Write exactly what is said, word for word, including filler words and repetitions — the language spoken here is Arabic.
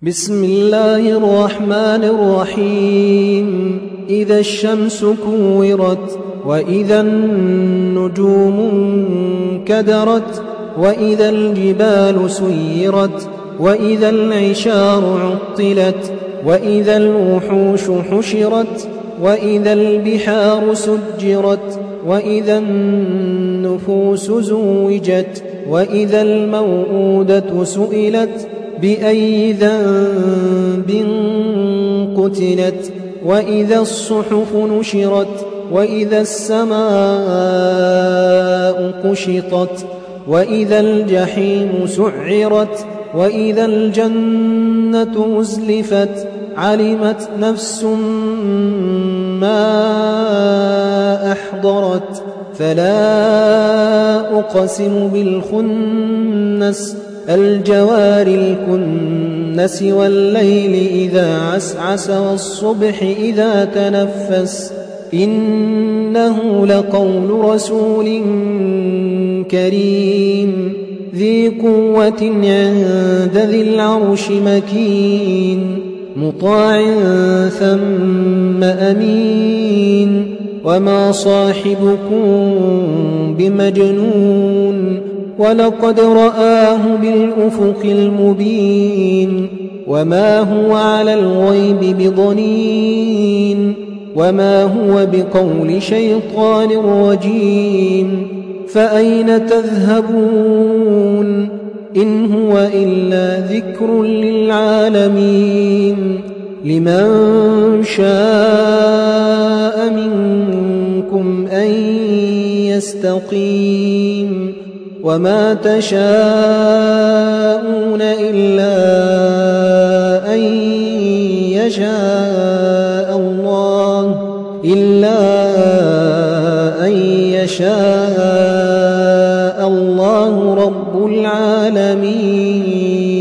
بسم الله الرحمن الرحيم إذا الشمس كورت وإذا النجوم انكدرت وإذا الجبال سيرت وإذا العشار عطلت وإذا الوحوش حشرت وإذا البحار سجرت وإذا النفوس زوجت وإذا الموءودة سئلت بأي ذنب قتلت وإذا الصحف نشرت وإذا السماء كشطت وإذا الجحيم سعرت وإذا الجنة أزلفت علمت نفس ما أحضرت فلا أقسم بالخنس الجوار الكنس والليل إذا عسعس والصبح إذا تنفس إنه لقول رسول كريم ذي قوة عند ذي العرش مكين مطاع ثم أمين وما صاحبكم بمجنون ولقد رآه بالأفق المبين وما هو على الغيب بضنين وما هو بقول شيطان رجيم فأين تذهبون إن هو إلا ذكر للعالمين لمن شاء منكم أن يستقيم وما تشاءون إلا أن يشاء الله إلا أن يشاء الله رب العالمين.